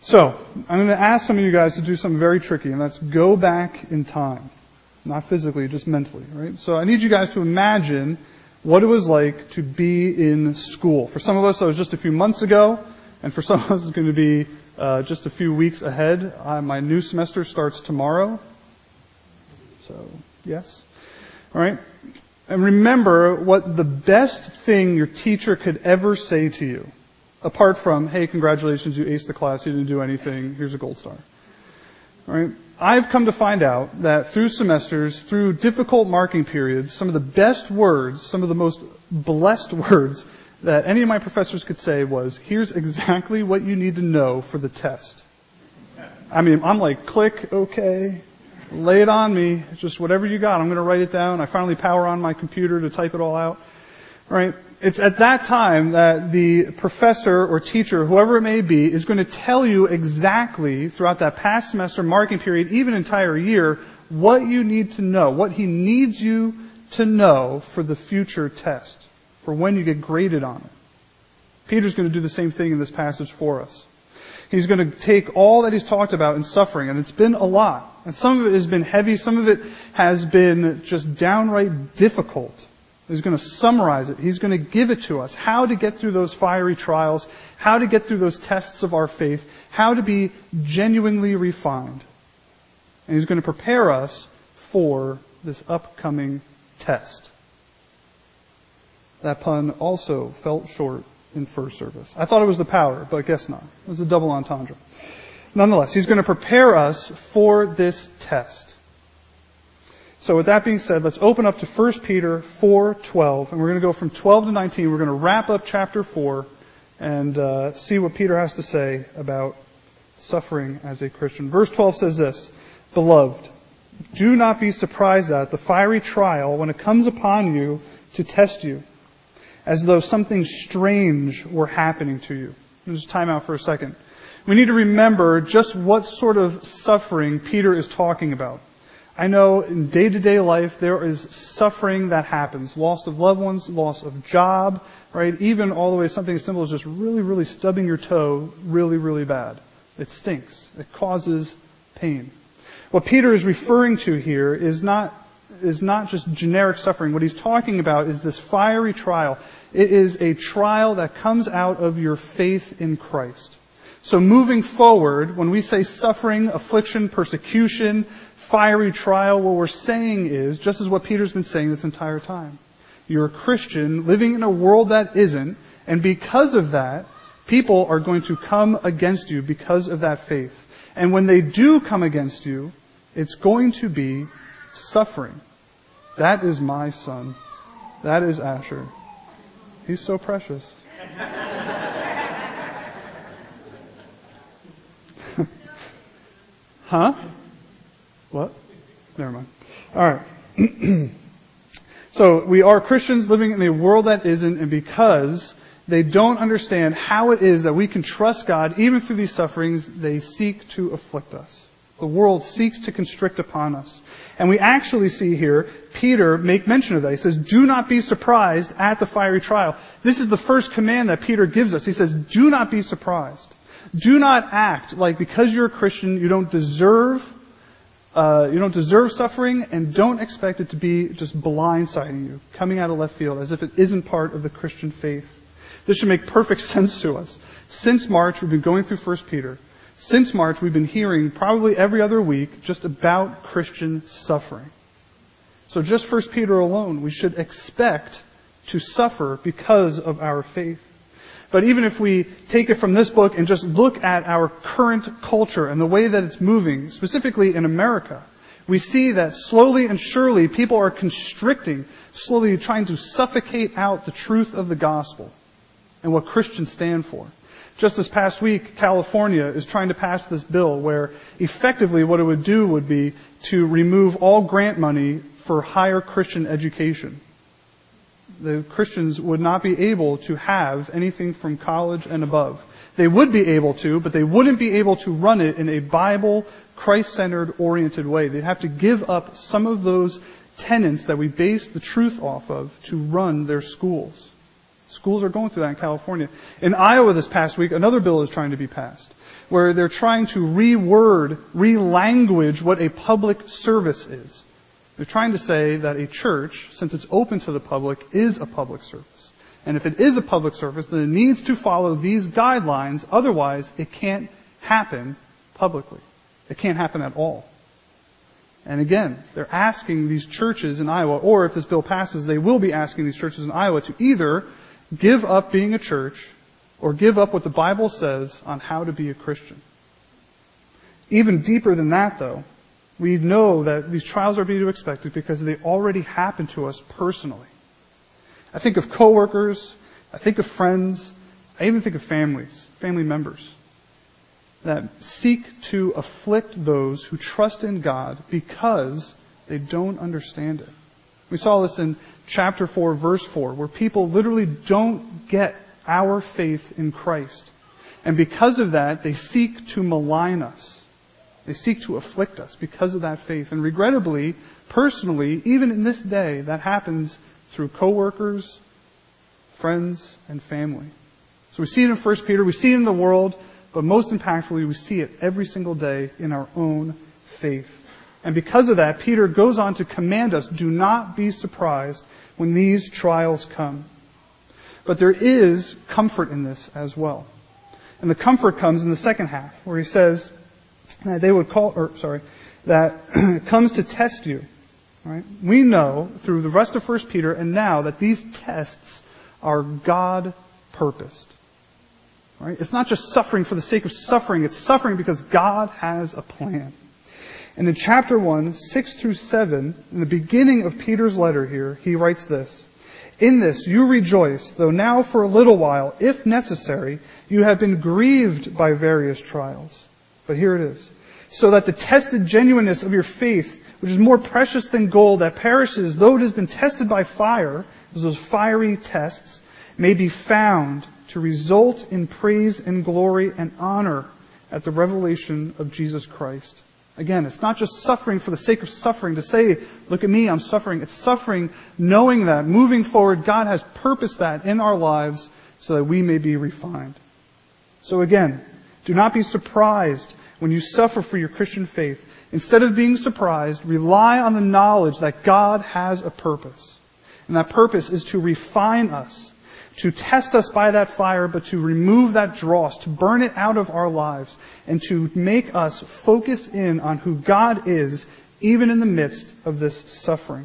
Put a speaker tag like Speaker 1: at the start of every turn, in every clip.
Speaker 1: So, I'm going to ask some of you guys to do something very tricky, and that's go back in time. Not physically, just mentally, right? So I need you guys to imagine what it was like to be in school. For some of us, that was just a few months ago, and for some of us, it's going to be just a few weeks ahead. My new semester starts tomorrow. So, yes. All right. And remember what the best thing your teacher could ever say to you, apart from, hey, congratulations, you aced the class, you didn't do anything, here's a gold star. All right. I've come to find out that through semesters, through difficult marking periods, some of the best words, some of the most blessed words that any of my professors could say was, here's exactly what you need to know for the test. I mean, I'm like, click, okay, lay it on me, just whatever you got, I'm going to write it down. I finally power on my computer to type it all out. All right. It's at that time that the professor or teacher, whoever it may be, is going to tell you exactly throughout that past semester, marking period, even entire year, what you need to know, what he needs you to know for the future test, for when you get graded on it. Peter's going to do the same thing in this passage for us. He's going to take all that he's talked about in suffering, and it's been a lot. And some of it has been heavy, some of it has been just downright difficult. He's going to summarize it. He's going to give it to us. How to get through those fiery trials. How to get through those tests of our faith. How to be genuinely refined. And he's going to prepare us for this upcoming test. That pun also felt short in first service. I thought it was the power, but I guess not. It was a double entendre. Nonetheless, he's going to prepare us for this test. So with that being said, let's open up to 1 Peter 4:12, and we're going to go from 12 to 19. We're going to wrap up chapter 4 and see what Peter has to say about suffering as a Christian. Verse 12 says this, Beloved, do not be surprised at the fiery trial when it comes upon you to test you, as though something strange were happening to you. Let's just time out for a second. We need to remember just what sort of suffering Peter is talking about. I know in day-to-day life there is suffering that happens. Loss of loved ones, loss of job, right? Even all the way to something as simple as just really, really stubbing your toe really, really bad. It stinks. It causes pain. What Peter is referring to here is not just generic suffering. What he's talking about is this fiery trial. It is a trial that comes out of your faith in Christ. So moving forward, when we say suffering, affliction, persecution, fiery trial, what we're saying is, just as what Peter's been saying this entire time, you're a Christian living in a world that isn't, and because of that, people are going to come against you because of that faith. And when they do come against you, it's going to be suffering. That is my son. That is Asher. He's so precious. Huh? What? Never mind. All right. So we are Christians living in a world that isn't, and because they don't understand how it is that we can trust God even through these sufferings, they seek to afflict us. The world seeks to constrict upon us. And we actually see here Peter make mention of that. He says, do not be surprised at the fiery trial. This is the first command that Peter gives us. He says, do not be surprised. Do not act like because you're a Christian you don't deserve suffering, and don't expect it to be just blindsiding you, coming out of left field as if it isn't part of the Christian faith. This should make perfect sense to us. Since March, we've been going through 1 Peter. Since March, we've been hearing probably every other week just about Christian suffering. So just 1 Peter alone, we should expect to suffer because of our faith. But even if we take it from this book and just look at our current culture and the way that it's moving, specifically in America, we see that slowly and surely people are constricting, slowly trying to suffocate out the truth of the gospel and what Christians stand for. Just this past week, California is trying to pass this bill where effectively what it would do would be to remove all grant money for higher Christian education. The Christians would not be able to have anything from college and above. They would be able to, but they wouldn't be able to run it in a Bible, Christ-centered, oriented way. They'd have to give up some of those tenets that we base the truth off of to run their schools. Schools are going through that in California. In Iowa this past week, another bill is trying to be passed, where they're trying to relanguage what a public service is. They're trying to say that a church, since it's open to the public, is a public service. And if it is a public service, then it needs to follow these guidelines. Otherwise, it can't happen publicly. It can't happen at all. And again, they're asking these churches in Iowa, or if this bill passes, they will be asking these churches in Iowa to either give up being a church or give up what the Bible says on how to be a Christian. Even deeper than that, though, we know that these trials are to be expected because they already happen to us personally. I think of coworkers, I think of friends, I even think of family members that seek to afflict those who trust in God because they don't understand it. We saw this in chapter 4, verse 4, where people literally don't get our faith in Christ. And because of that, they seek to malign us. They seek to afflict us because of that faith. And regrettably, personally, even in this day, that happens through coworkers, friends, and family. So we see it in 1 Peter, we see it in the world, but most impactfully, we see it every single day in our own faith. And because of that, Peter goes on to command us, do not be surprised when these trials come. But there is comfort in this as well. And the comfort comes in the second half, where he says that that comes to test you. Right? We know through the rest of 1 Peter and now that these tests are God-purposed. Right? It's not just suffering for the sake of suffering. It's suffering because God has a plan. And in chapter 1, 6 through 7, in the beginning of Peter's letter here, he writes this. In this you rejoice, though now for a little while, if necessary, you have been grieved by various trials. But here it is. So that the tested genuineness of your faith, which is more precious than gold that perishes, though it has been tested by fire, those fiery tests, may be found to result in praise and glory and honor at the revelation of Jesus Christ. Again, it's not just suffering for the sake of suffering, to say, look at me, I'm suffering. It's suffering knowing that, moving forward, God has purposed that in our lives so that we may be refined. So again, do not be surprised when you suffer for your Christian faith. Instead of being surprised, rely on the knowledge that God has a purpose. And that purpose is to refine us, to test us by that fire, but to remove that dross, to burn it out of our lives, and to make us focus in on who God is, even in the midst of this suffering.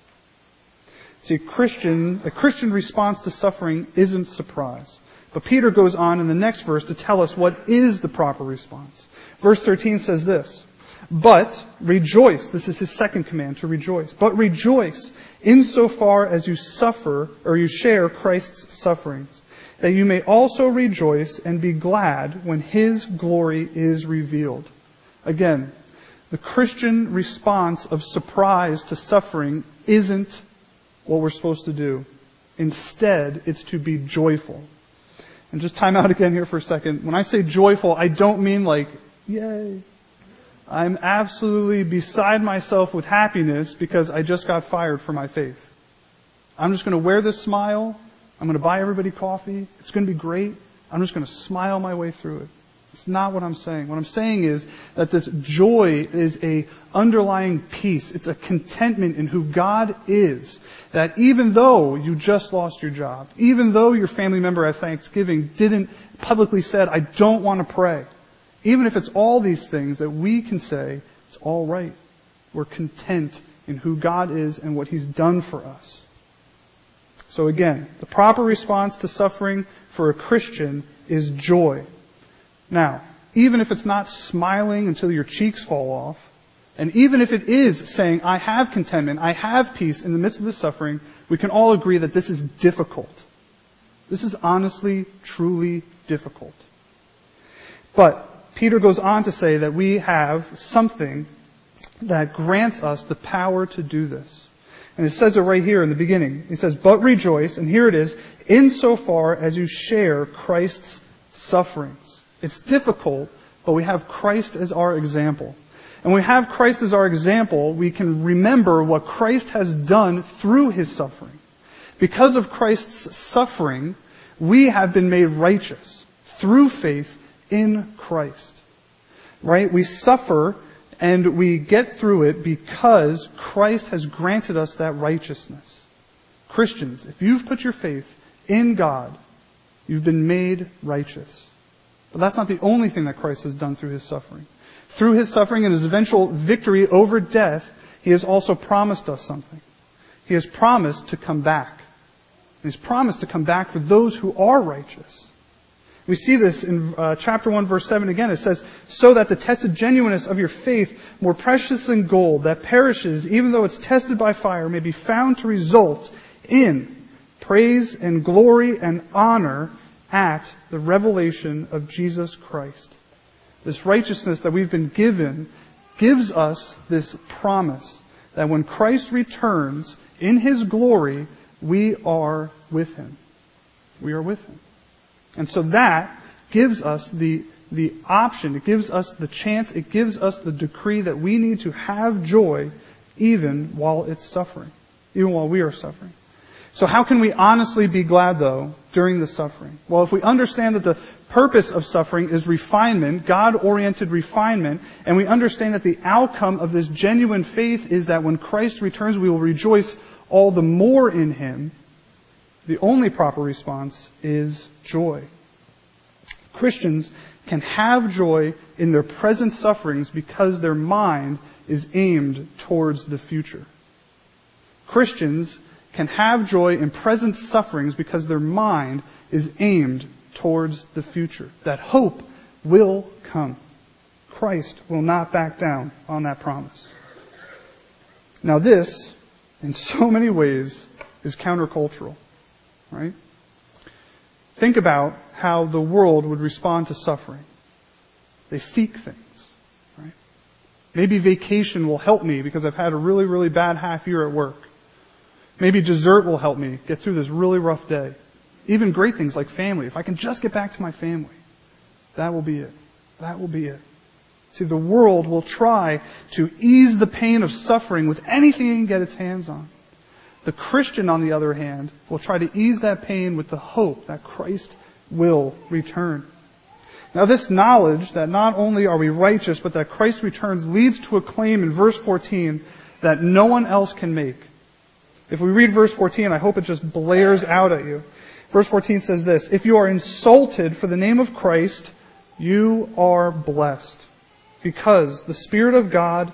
Speaker 1: See, a Christian response to suffering isn't surprise. But Peter goes on in the next verse to tell us what is the proper response. Verse 13 says this, but rejoice. This is his second command, to rejoice. But rejoice insofar as you suffer, or you share Christ's sufferings, that you may also rejoice and be glad when His glory is revealed. Again, the Christian response of surprise to suffering isn't what we're supposed to do. Instead, it's to be joyful. And just time out again here for a second. When I say joyful, I don't mean like, yay. I'm absolutely beside myself with happiness because I just got fired for my faith. I'm just going to wear this smile. I'm going to buy everybody coffee. It's going to be great. I'm just going to smile my way through it. It's not what I'm saying. What I'm saying is that this joy is a underlying peace. It's a contentment in who God is. That even though you just lost your job, even though your family member at Thanksgiving didn't publicly said, I don't want to pray, even if it's all these things that we can say, it's all right. We're content in who God is and what He's done for us. So again, the proper response to suffering for a Christian is joy. Now, even if it's not smiling until your cheeks fall off, and even if it is saying, I have contentment, I have peace in the midst of the suffering, we can all agree that this is difficult. This is honestly, truly difficult. But Peter goes on to say that we have something that grants us the power to do this. And it says it right here in the beginning. He says, but rejoice, and here it is, insofar as you share Christ's sufferings. It's difficult, but we have Christ as our example. And when we have Christ as our example, we can remember what Christ has done through His suffering. Because of Christ's suffering, we have been made righteous through faith in Christ. Right? We suffer and we get through it because Christ has granted us that righteousness. Christians, if you've put your faith in God, you've been made righteous. But that's not the only thing that Christ has done through His suffering. Through His suffering and His eventual victory over death, He has also promised us something. He has promised to come back. He's promised to come back for those who are righteous. We see this in chapter 1, verse 7 again. It says, so that the tested genuineness of your faith, more precious than gold, that perishes even though it's tested by fire, may be found to result in praise and glory and honor at the revelation of Jesus Christ. This righteousness that we've been given gives us this promise that when Christ returns in His glory, we are with Him. We are with Him. And so that gives us the option, it gives us the chance, it gives us the decree that we need to have joy even while it's suffering, even while we are suffering. So how can we honestly be glad, though, during the suffering? Well, if we understand that the purpose of suffering is refinement, God-oriented refinement, and we understand that the outcome of this genuine faith is that when Christ returns, we will rejoice all the more in Him, the only proper response is joy. Christians can have joy in their present sufferings because their mind is aimed towards the future. Christians can have joy in present sufferings because their mind is aimed towards the future. That hope will come. Christ will not back down on that promise. Now this, in so many ways, is countercultural. Right? Think about how the world would respond to suffering. They seek things. Right? Maybe vacation will help me because I've had a really, really bad half year at work. Maybe dessert will help me get through this really rough day. Even great things like family. If I can just get back to my family, that will be it. That will be it. See, the world will try to ease the pain of suffering with anything it can get its hands on. The Christian, on the other hand, will try to ease that pain with the hope that Christ will return. Now this knowledge that not only are we righteous, but that Christ returns leads to a claim in verse 14 that no one else can make. If we read verse 14, I hope it just blares out at you. Verse 14 says this, if you are insulted for the name of Christ, you are blessed, because the Spirit of God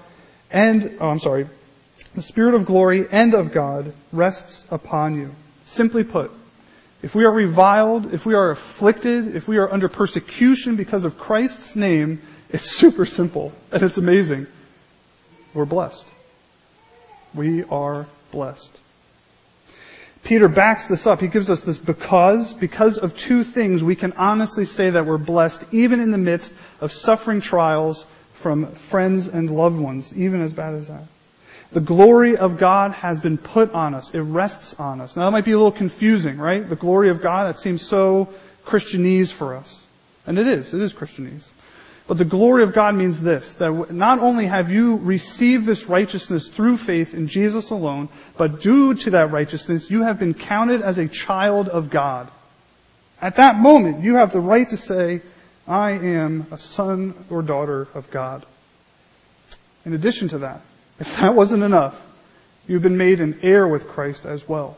Speaker 1: the Spirit of glory and of God rests upon you. Simply put, if we are reviled, if we are afflicted, if we are under persecution because of Christ's name, it's super simple and it's amazing. We're blessed. We are blessed. Peter backs this up. He gives us this because of two things we can honestly say that we're blessed even in the midst of suffering trials from friends and loved ones, even as bad as that. The glory of God has been put on us. It rests on us. Now that might be a little confusing, right? The glory of God, that seems so Christianese for us. And it is Christianese. But the glory of God means this, that not only have you received this righteousness through faith in Jesus alone, but due to that righteousness, you have been counted as a child of God. At that moment, you have the right to say, I am a son or daughter of God. In addition to that, if that wasn't enough, you've been made an heir with Christ as well.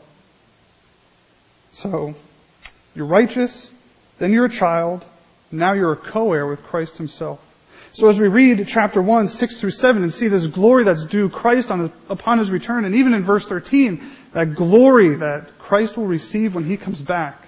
Speaker 1: So, you're righteous, then you're a child, now you're a co-heir with Christ Himself. So as we read chapter 1, 6 through 7, and see this glory that's due Christ upon His return, and even in verse 13, that glory that Christ will receive when He comes back,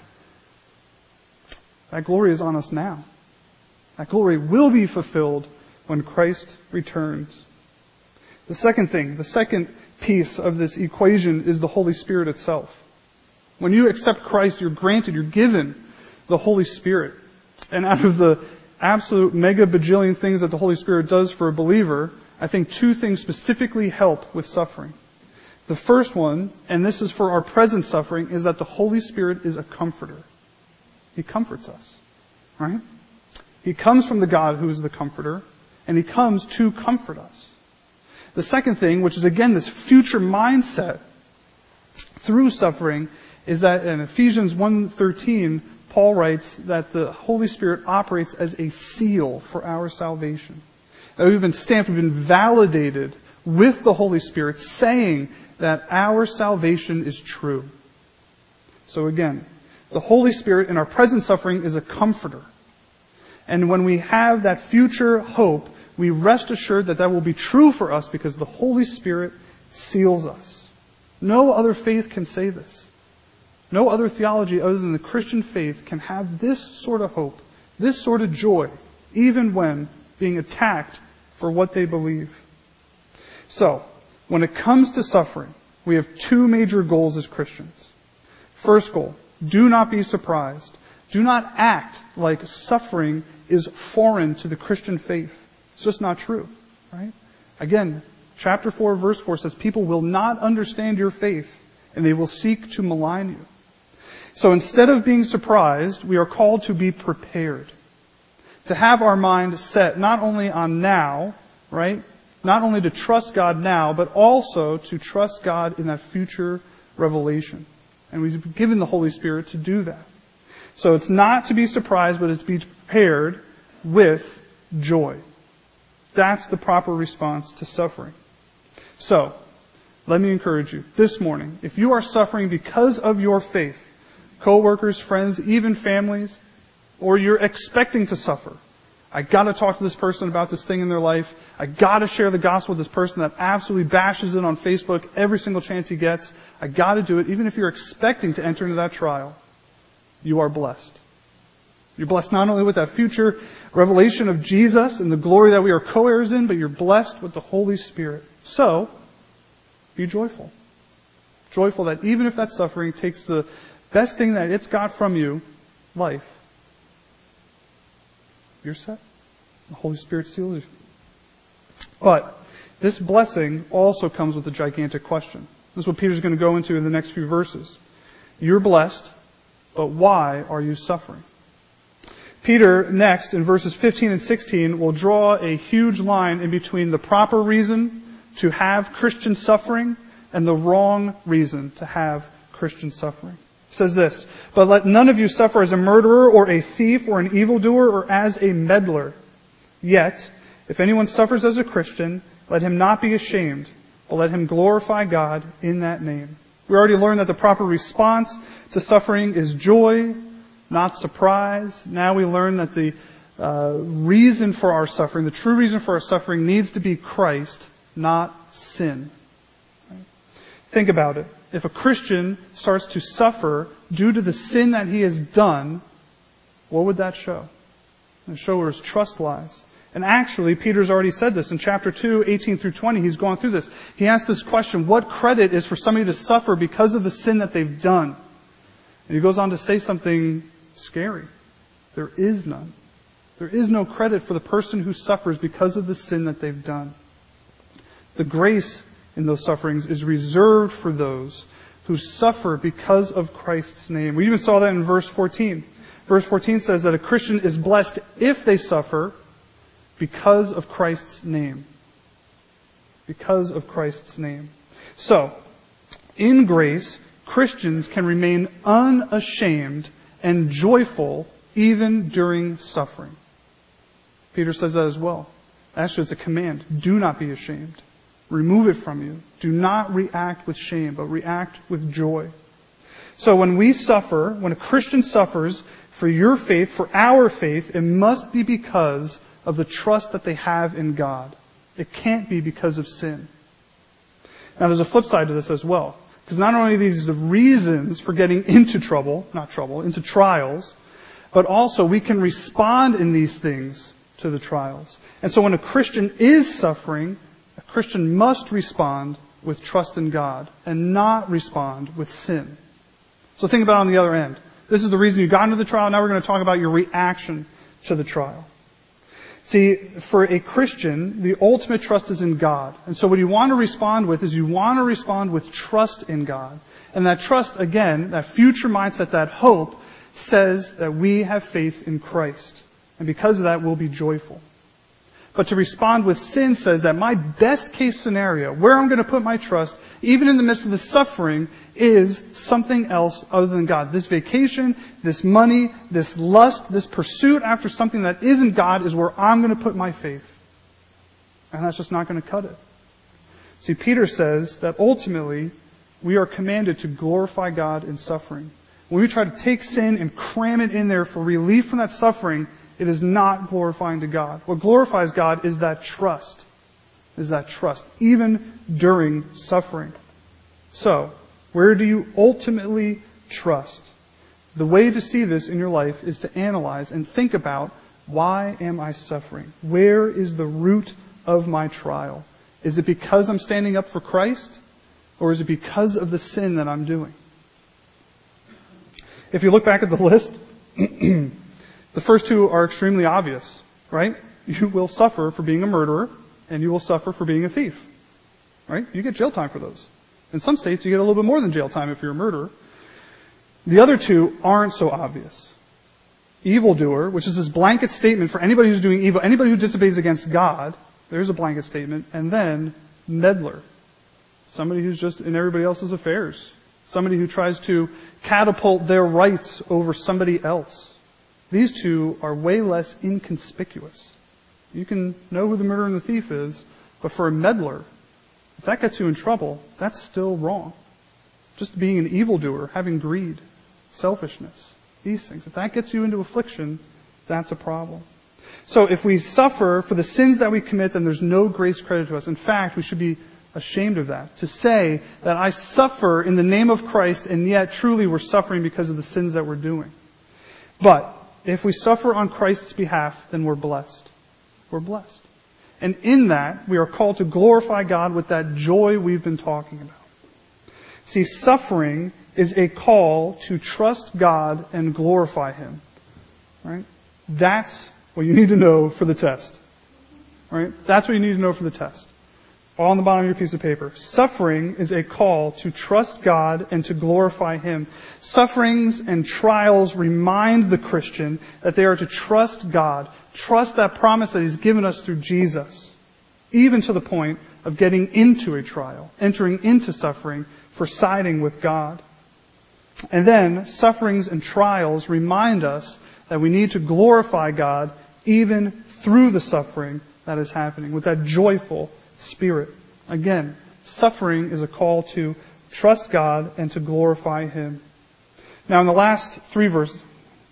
Speaker 1: that glory is on us now. That glory will be fulfilled when Christ returns. The second piece of this equation is the Holy Spirit itself. When you accept Christ, you're given the Holy Spirit. And out of the absolute mega bajillion things that the Holy Spirit does for a believer, I think two things specifically help with suffering. The first one, and this is for our present suffering, is that the Holy Spirit is a comforter. He comforts us, right? He comes from the God who is the comforter, and He comes to comfort us. The second thing, which is again this future mindset, through suffering is that in Ephesians 1:13, Paul writes that the Holy Spirit operates as a seal for our salvation. That we've been stamped, we've been validated with the Holy Spirit, saying that our salvation is true. So again, the Holy Spirit in our present suffering is a comforter. And when we have that future hope, we rest assured that that will be true for us because the Holy Spirit seals us. No other faith can say this. No other theology other than the Christian faith can have this sort of hope, this sort of joy, even when being attacked for what they believe. So, when it comes to suffering, we have two major goals as Christians. First goal, do not be surprised. Do not act like suffering is foreign to the Christian faith. It's just not true, right? Again, chapter 4, verse 4 says, people will not understand your faith, and they will seek to malign you. So instead of being surprised, we are called to be prepared. To have our mind set not only on now, right? Not only to trust God now, but also to trust God in that future revelation. And we've been given the Holy Spirit to do that. So it's not to be surprised, but it's to be prepared with joy. That's the proper response to suffering. So, let me encourage you this morning, if you are suffering because of your faith, co-workers, friends, even families, or you're expecting to suffer, I gotta talk to this person about this thing in their life. I gotta share the gospel with this person that absolutely bashes it on Facebook every single chance he gets. I gotta do it, even if you're expecting to enter into that trial. You are blessed. You're blessed not only with that future revelation of Jesus and the glory that we are co-heirs in, but you're blessed with the Holy Spirit. So, be joyful. Joyful that even if that suffering takes the best thing that it's got from you, life, you're set. The Holy Spirit seals you. But this blessing also comes with a gigantic question. This is what Peter's going to go into in the next few verses. You're blessed, but why are you suffering? Peter, next, in verses 15 and 16, will draw a huge line in between the proper reason to have Christian suffering and the wrong reason to have Christian suffering. It says this, but let none of you suffer as a murderer or a thief or an evildoer or as a meddler. Yet, if anyone suffers as a Christian, let him not be ashamed, but let him glorify God in that name. We already learned that the proper response to suffering is joy, not surprise. Now we learn that the reason for our suffering, the true reason for our suffering needs to be Christ, not sin. Right? Think about it. If a Christian starts to suffer due to the sin that he has done, what would that show? It would show where his trust lies. And actually, Peter's already said this in chapter 2, 18 through 20. He's gone through this. He asked this question, what credit is for somebody to suffer because of the sin that they've done? And he goes on to say something scary. There is none. There is no credit for the person who suffers because of the sin that they've done. The grace in those sufferings is reserved for those who suffer because of Christ's name. We even saw that in verse 14. Verse 14 says that a Christian is blessed if they suffer because of Christ's name. Because of Christ's name. So, in grace, Christians can remain unashamed and joyful even during suffering. Peter says that as well. Actually, it's a command. Do not be ashamed. Remove it from you. Do not react with shame, but react with joy. So when we suffer, when a Christian suffers for your faith, for our faith, it must be because of the trust that they have in God. It can't be because of sin. Now there's a flip side to this as well. Because not only are these the reasons for getting into into trials, but also we can respond in these things to the trials. And so when a Christian is suffering, a Christian must respond with trust in God and not respond with sin. So think about it on the other end. This is the reason you got into the trial. Now we're going to talk about your reaction to the trial. See, for a Christian, the ultimate trust is in God. And so what you want to respond with is you want to respond with trust in God. And that trust, again, that future mindset, that hope, says that we have faith in Christ. And because of that, we'll be joyful. But to respond with sin says that my best case scenario, where I'm going to put my trust, even in the midst of the suffering, is something else other than God. This vacation, this money, this lust, this pursuit after something that isn't God is where I'm going to put my faith. And that's just not going to cut it. See, Peter says that ultimately we are commanded to glorify God in suffering. When we try to take sin and cram it in there for relief from that suffering, it is not glorifying to God. What glorifies God is that trust. Even during suffering. So, where do you ultimately trust? The way to see this in your life is to analyze and think about, why am I suffering? Where is the root of my trial? Is it because I'm standing up for Christ? Or is it because of the sin that I'm doing? If you look back at the list, the first two are extremely obvious, right? You will suffer for being a murderer, and you will suffer for being a thief. Right? You get jail time for those. In some states, you get a little bit more than jail time if you're a murderer. The other two aren't so obvious. Evildoer, which is this blanket statement for anybody who's doing evil, anybody who disobeys against God, there's a blanket statement. And then meddler, somebody who's just in everybody else's affairs. Somebody who tries to catapult their rights over somebody else. These two are way less inconspicuous. You can know who the murderer and the thief is, but for a meddler, if that gets you in trouble, that's still wrong. Just being an evildoer, having greed, selfishness, these things. If that gets you into affliction, that's a problem. So if we suffer for the sins that we commit, then there's no grace credited to us. In fact, we should be ashamed of that. To say that I suffer in the name of Christ, and yet truly we're suffering because of the sins that we're doing. But if we suffer on Christ's behalf, then we're blessed. We're blessed. And in that, we are called to glorify God with that joy we've been talking about. See, suffering is a call to trust God and glorify Him. Right? That's what you need to know for the test. Right? That's what you need to know for the test. All on the bottom of your piece of paper. Suffering is a call to trust God and to glorify Him. Sufferings and trials remind the Christian that they are to trust God. Trust that promise that He's given us through Jesus. Even to the point of getting into a trial. Entering into suffering for siding with God. And then, sufferings and trials remind us that we need to glorify God even through the suffering that is happening. With that joyful spirit. Again, suffering is a call to trust God and to glorify Him. Now in the last four verses,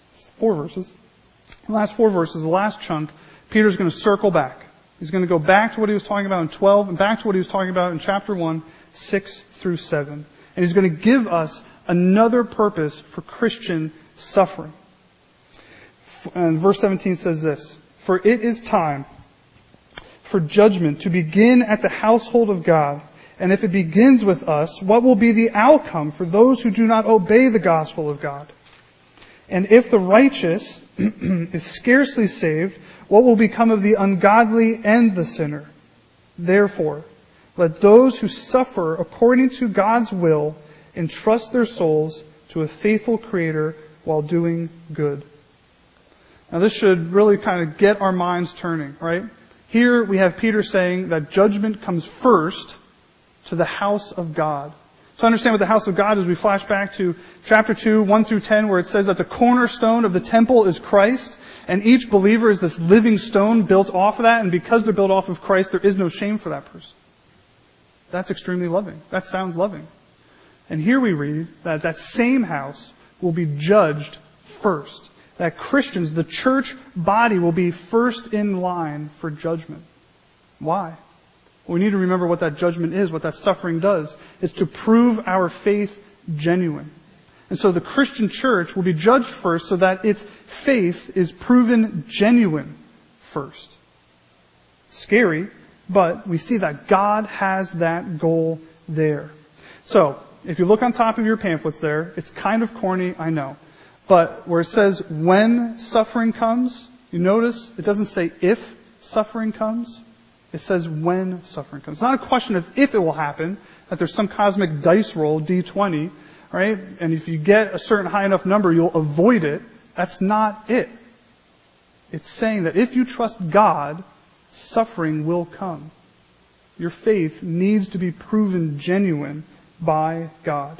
Speaker 1: the last chunk, Peter's going to circle back. He's going to go back to what he was talking about in 12 and back to what he was talking about in chapter 1, 6 through 7. And he's going to give us another purpose for Christian suffering. And verse 17 says this, "For it is time for judgment to begin at the household of God. And if it begins with us, what will be the outcome for those who do not obey the gospel of God? And if the righteous is scarcely saved, what will become of the ungodly and the sinner? Therefore, let those who suffer according to God's will entrust their souls to a faithful Creator while doing good." Now this should really kind of get our minds turning, right? Here we have Peter saying that judgment comes first to the house of God. To understand what the house of God is, we flash back to chapter 2, 1 through 10, where it says that the cornerstone of the temple is Christ, and each believer is this living stone built off of that, and because they're built off of Christ, there is no shame for that person. That's extremely loving. That sounds loving. And here we read that that same house will be judged first. That Christians, the church body, will be first in line for judgment. Why? Well, we need to remember what that judgment is, what that suffering does. It's to prove our faith genuine. And so the Christian church will be judged first so that its faith is proven genuine first. Scary, but we see that God has that goal there. So, if you look on top of your pamphlets there, it's kind of corny, I know. But where it says when suffering comes, you notice it doesn't say if suffering comes. It says when suffering comes. It's not a question of if it will happen, that there's some cosmic dice roll, D20, right? And if you get a certain high enough number, you'll avoid it. That's not it. It's saying that if you trust God, suffering will come. Your faith needs to be proven genuine by God.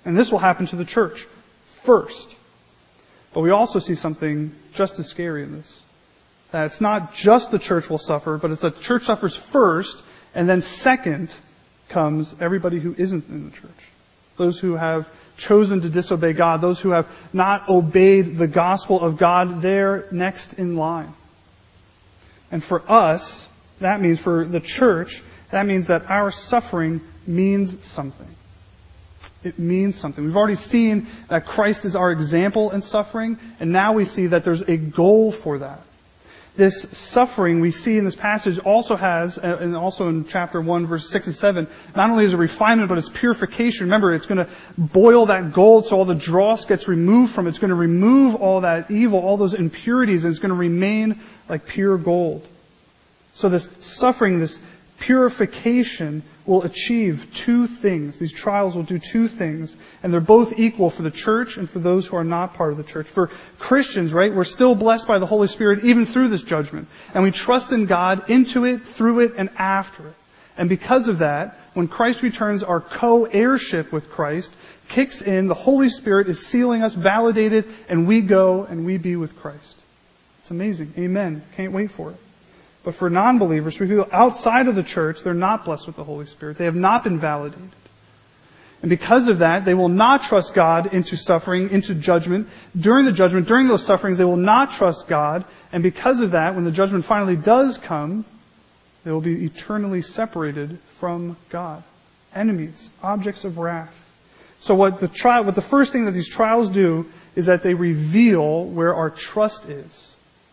Speaker 1: And this will happen to the church first. But we also see something just as scary in this. That it's not just the church will suffer, but it's that the church suffers first, and then second comes everybody who isn't in the church. Those who have chosen to disobey God, those who have not obeyed the gospel of God, they're next in line. And for us, that means, for the church, that means that our suffering means something. It means something. We've already seen that Christ is our example in suffering, and now we see that there's a goal for that. This suffering we see in this passage also has, and also in chapter 1, verse 6 and 7, not only is a refinement, but it's purification. Remember, it's going to boil that gold so all the dross gets removed from it. It's going to remove all that evil, all those impurities, and it's going to remain like pure gold. So this suffering, this purification will achieve two things. These trials will do two things, and they're both equal for the church and for those who are not part of the church. For Christians, right, we're still blessed by the Holy Spirit even through this judgment, and we trust in God into it, through it, and after it. And because of that, when Christ returns, our co-heirship with Christ kicks in, the Holy Spirit is sealing us, validated, and we go and we be with Christ. It's amazing. Amen. Can't wait for it. But for non-believers, for people outside of the church, they're not blessed with the Holy Spirit. They have not been validated. And because of that, they will not trust God into suffering, into judgment. During the judgment, during those sufferings, they will not trust God. And because of that, when the judgment finally does come, they will be eternally separated from God. Enemies, objects of wrath. So what the first thing that these trials do is that they reveal where our trust is.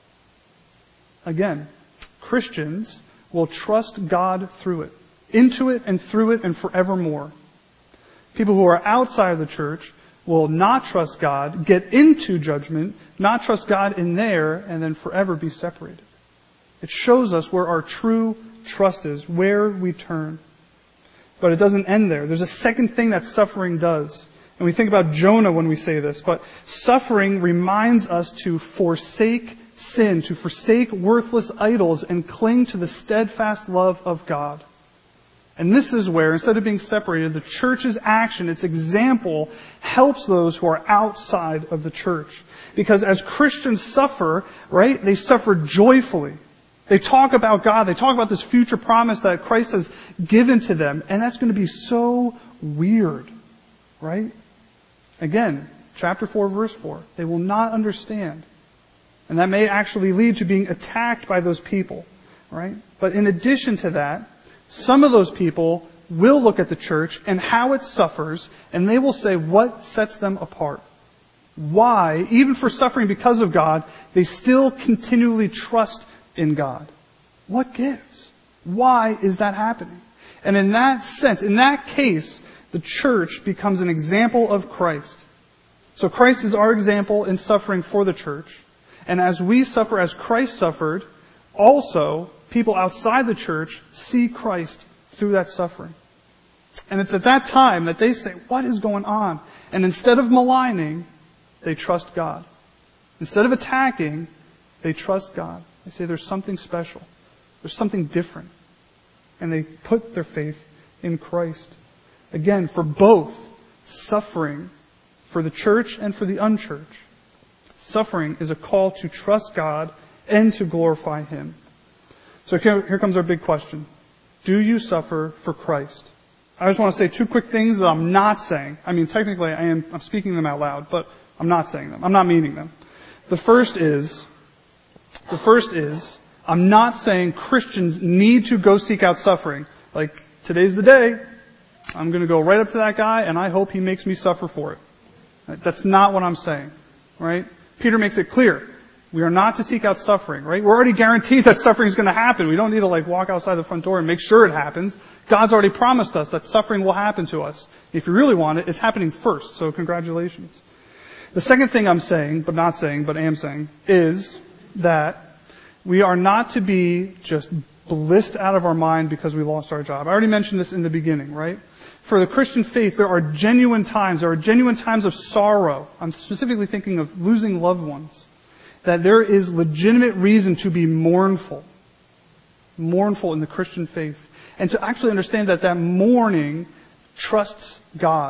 Speaker 1: Again, Christians will trust God through it, into it and through it and forevermore. People who are outside of the church will not trust God, get into judgment, not trust God in there, and then forever be separated. It shows us where our true trust is, where we turn. But it doesn't end there. There's a second thing that suffering does. And we think about Jonah when we say this, but suffering reminds us to forsake sin, to forsake worthless idols and cling to the steadfast love of God. And this is where, instead of being separated, the church's action, its example, helps those who are outside of the church. Because as Christians suffer, right, they suffer joyfully. They talk about God. They talk about this future promise that Christ has given to them. And that's going to be so weird, right? Again, chapter 4, verse 4. They will not understand. And that may actually lead to being attacked by those people, right? But in addition to that, some of those people will look at the church and how it suffers, and they will say what sets them apart. Why, even for suffering because of God, they still continually trust in God. What gives? Why is that happening? And in that sense, in that case, the church becomes an example of Christ. So Christ is our example in suffering for the church. And as we suffer as Christ suffered, also people outside the church see Christ through that suffering. And it's at that time that they say, what is going on? And instead of maligning, they trust God. Instead of attacking, they trust God. They say there's something special. There's something different. And they put their faith in Christ. Again, for both suffering, for the church and for the unchurched, suffering is a call to trust God and to glorify Him. So here comes our big question. Do you suffer for Christ? I just want to say two quick things that I'm not saying. I mean, technically I'm speaking them out loud, but I'm not saying them. I'm not meaning them. The first is, I'm not saying Christians need to go seek out suffering. Like, today's the day. I'm going to go right up to that guy and I hope he makes me suffer for it. That's not what I'm saying, right? Peter makes it clear. We are not to seek out suffering, right? We're already guaranteed that suffering is going to happen. We don't need to walk outside the front door and make sure it happens. God's already promised us that suffering will happen to us. If you really want it, it's happening first. So congratulations. The second thing I'm saying, but not saying, but am saying, is that we are not to be just blissed out of our mind because we lost our job. I already mentioned this in the beginning, right? For the Christian faith, there are genuine times of sorrow. I'm specifically thinking of losing loved ones. That there is legitimate reason to be mournful in the Christian faith. And to actually understand that mourning trusts God.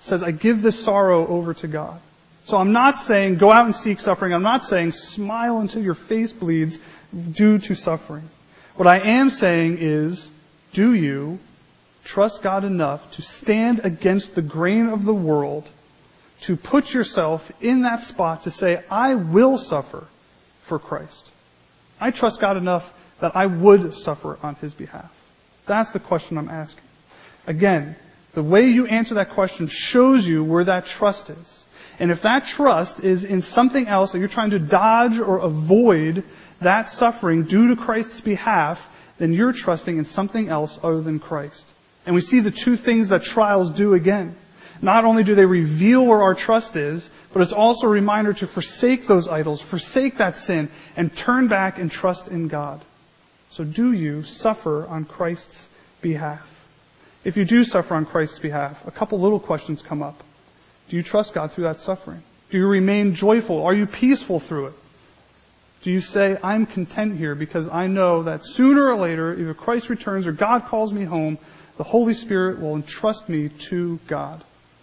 Speaker 1: says, I give this sorrow over to God. So I'm not saying go out and seek suffering. I'm not saying smile until your face bleeds due to suffering. What I am saying is, do you trust God enough to stand against the grain of the world, to put yourself in that spot to say, I will suffer for Christ. I trust God enough that I would suffer on His behalf. That's the question I'm asking. Again, the way you answer that question shows you where that trust is. And if that trust is in something else, that you're trying to dodge or avoid that suffering due to Christ's behalf, then you're trusting in something else other than Christ. And we see the two things that trials do again. Not only do they reveal where our trust is, but it's also a reminder to forsake those idols, forsake that sin, and turn back and trust in God. So do you suffer on Christ's behalf? If you do suffer on Christ's behalf, a couple little questions come up. Do you trust God through that suffering? Do you remain joyful? Are you peaceful through it? Do you say, I'm content here because I know that sooner or later, either Christ returns or God calls me home, the Holy Spirit will entrust me to God?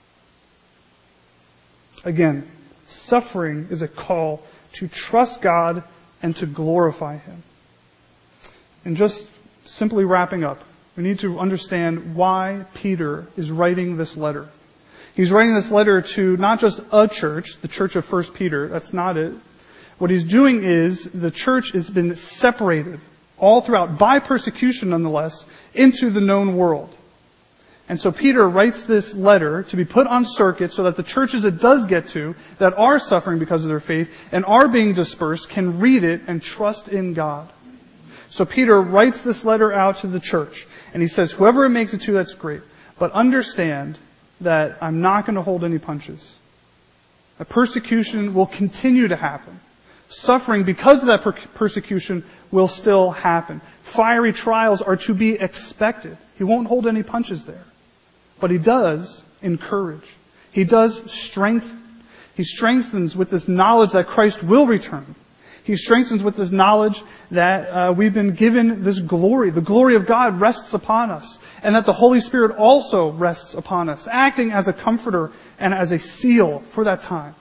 Speaker 1: Again, suffering is a call to trust God and to glorify Him. And just simply wrapping up, we need to understand why Peter is writing this letter. He's writing this letter to not just a church, the church of 1 Peter. That's not it. What he's doing is the church has been separated all throughout by persecution nonetheless into the known world. And so Peter writes this letter to be put on circuit so that the churches it does get to that are suffering because of their faith and are being dispersed can read it and trust in God. So Peter writes this letter out to the church and he says, whoever it makes it to, that's great. But understand that I'm not going to hold any punches. A persecution will continue to happen. Suffering because of that persecution will still happen. Fiery trials are to be expected. He won't hold any punches there. But he does encourage. He does strengthen. He strengthens with this knowledge that Christ will return. He strengthens with this knowledge that we've been given this glory. The glory of God rests upon us. And that the Holy Spirit also rests upon us, acting as a comforter and as a seal for that time.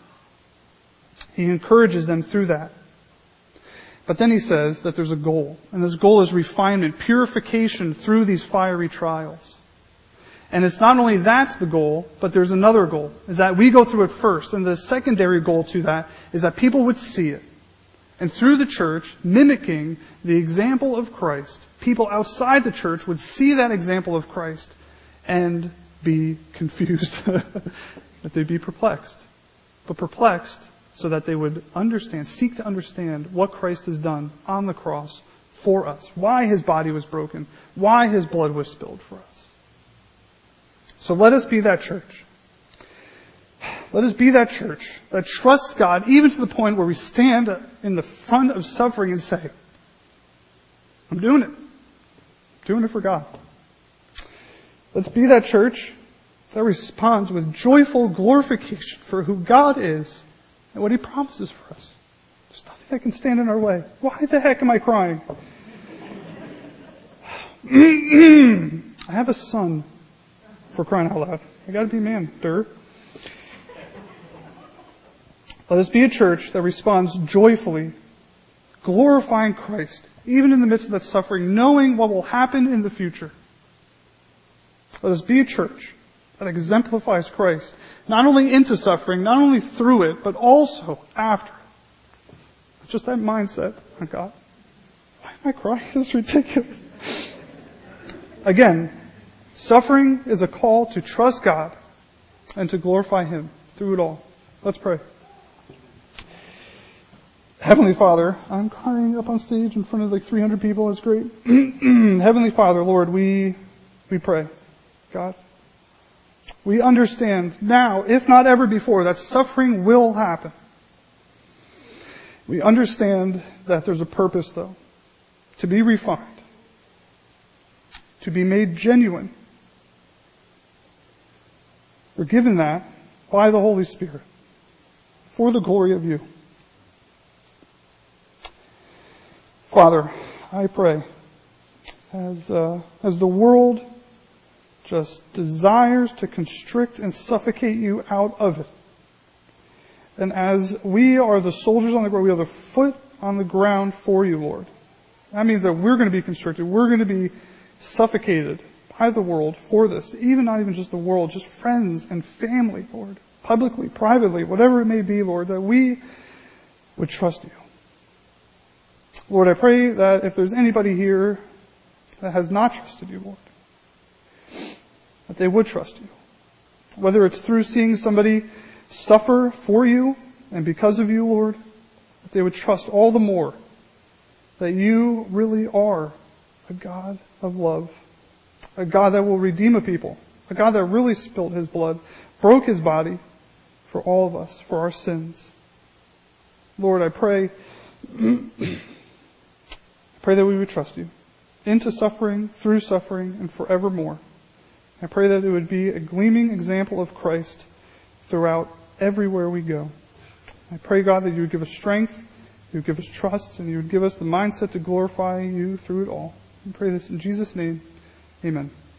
Speaker 1: He encourages them through that. But then he says that there's a goal. And this goal is refinement, purification through these fiery trials. And it's not only that's the goal, but there's another goal, is that we go through it first. And the secondary goal to that is that people would see it. And through the church, mimicking the example of Christ, people outside the church would see that example of Christ and be confused, that they'd be perplexed. But perplexed so that they would understand, seek to understand what Christ has done on the cross for us, why His body was broken, why His blood was spilled for us. So let us be that church. Let us be that church that trusts God even to the point where we stand in the front of suffering and say, I'm doing it. I'm doing it for God. Let's be that church that responds with joyful glorification for who God is and what He promises for us. There's nothing that can stand in our way. Why the heck am I crying? I have a son, for crying out loud. I gotta be a man, Durr. Let us be a church that responds joyfully, glorifying Christ, even in the midst of that suffering, knowing what will happen in the future. Let us be a church that exemplifies Christ, not only into suffering, not only through it, but also after it. It's just that mindset. Oh God, why am I crying? This is ridiculous. Again, suffering is a call to trust God and to glorify Him through it all. Let's pray. Heavenly Father, I'm crying up on stage in front of like 300 people. It's great. Heavenly Father, Lord, we pray. God, we understand now, if not ever before, that suffering will happen. We understand that there's a purpose, though, to be refined, to be made genuine. We're given that by the Holy Spirit for the glory of You. Father, I pray, as the world just desires to constrict and suffocate you out of it. And as we are the soldiers on the ground, we are the foot on the ground for you, Lord. That means that we're going to be constricted. We're going to be suffocated by the world for this. Not even just the world, just friends and family, Lord. Publicly, privately, whatever it may be, Lord, that we would trust you. Lord, I pray that if there's anybody here that has not trusted you, Lord, that they would trust you. Whether it's through seeing somebody suffer for you and because of you, Lord, that they would trust all the more that you really are a God of love, a God that will redeem a people, a God that really spilled his blood, broke his body for all of us, for our sins. Lord, I pray that we would trust you into suffering, through suffering, and forevermore. I pray that it would be a gleaming example of Christ throughout everywhere we go. I pray, God, that you would give us strength, you would give us trust, and you would give us the mindset to glorify you through it all. I pray this in Jesus' name. Amen.